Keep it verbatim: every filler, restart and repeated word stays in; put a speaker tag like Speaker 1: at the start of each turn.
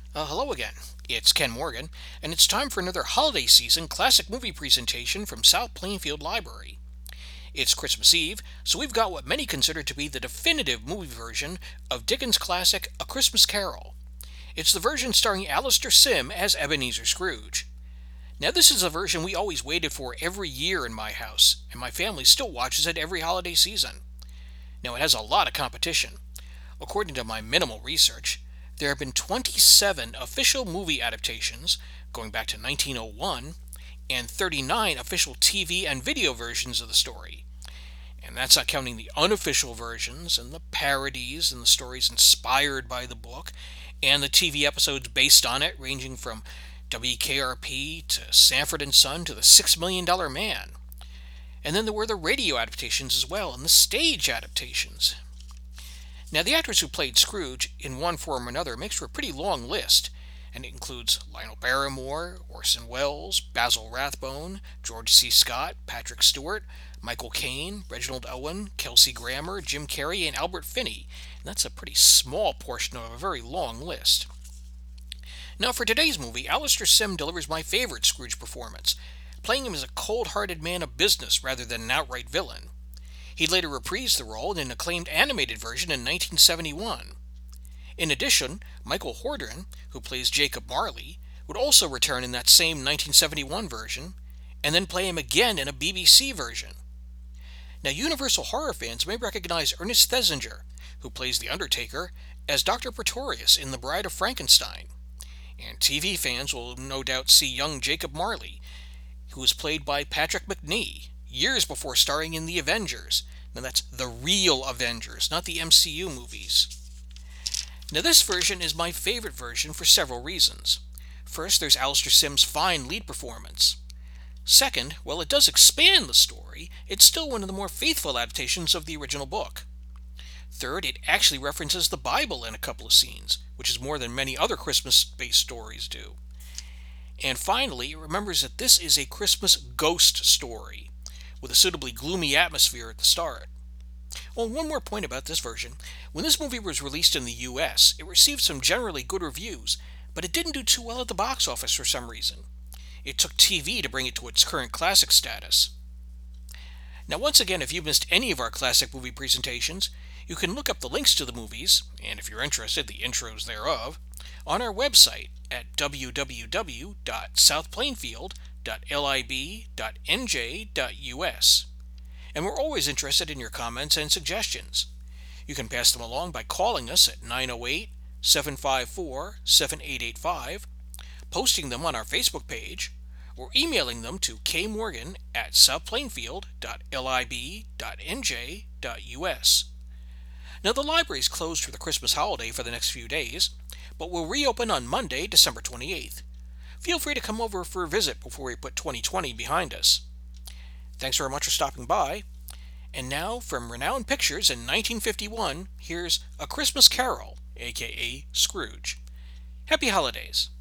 Speaker 1: Uh, hello again. It's Ken Morgan, and it's time for another holiday season classic movie presentation from South Plainfield Library. It's Christmas Eve, so we've got what many consider to be the definitive movie version of Dickens' classic A Christmas Carol. It's the version starring Alistair Sim as Ebenezer Scrooge. Now, this is a version we always waited for every year in my house, and my family still watches it every holiday season. Now, it has a lot of competition. According to my minimal research, there have been twenty-seven official movie adaptations going back to nineteen oh one and thirty-nine official T V and video versions of the story. And that's not counting the unofficial versions and the parodies and the stories inspired by the book and the T V episodes based on it, ranging from W K R P to Sanford and Son to the Six Million Dollar Man. And then there were the radio adaptations as well and the stage adaptations. Now, the actors who played Scrooge in one form or another makes for a pretty long list, and it includes Lionel Barrymore, Orson Welles, Basil Rathbone, George C. Scott, Patrick Stewart, Michael Caine, Reginald Owen, Kelsey Grammer, Jim Carrey, and Albert Finney. And that's a pretty small portion of a very long list. Now, for today's movie, Alistair Sim delivers my favorite Scrooge performance, playing him as a cold-hearted man of business rather than an outright villain. He later reprised the role in an acclaimed animated version in nineteen seventy-one. In addition, Michael Hordern, who plays Jacob Marley, would also return in that same nineteen seventy-one version, and then play him again in a B B C version. Now, Universal horror fans may recognize Ernest Thesiger, who plays The Undertaker, as Doctor Pretorius in The Bride of Frankenstein. And T V fans will no doubt see young Jacob Marley, who was played by Patrick Macnee, years before starring in The Avengers. Now, that's the real Avengers, not the M C U movies. Now, this version is my favorite version for several reasons. First, there's Alistair Sim's fine lead performance. Second, while it does expand the story, it's still one of the more faithful adaptations of the original book. Third, it actually references the Bible in a couple of scenes, which is more than many other Christmas-based stories do. And finally, it remembers that this is a Christmas ghost story, with a suitably gloomy atmosphere at the start. Well, one more point about this version. When this movie was released in the U S, it received some generally good reviews, but it didn't do too well at the box office for some reason. It took T V to bring it to its current classic status. Now, once again, if you missed any of our classic movie presentations, you can look up the links to the movies, and if you're interested, the intros thereof, on our website at w w w dot south plainfield dot lib dot n j dot u s. And we're always interested in your comments and suggestions. You can pass them along by calling us at nine oh eight, seven five four, seven eight eight five, posting them on our Facebook page, or emailing them to kmorgan at south plainfield dot lib dot n j dot u s. Now, the library is closed for the Christmas holiday for the next few days, but will reopen on Monday, December twenty-eighth. Feel free to come over for a visit before we put twenty twenty behind us. Thanks very much for stopping by. And now, from Renown Pictures in nineteen fifty-one, here's A Christmas Carol, aka Scrooge. Happy holidays!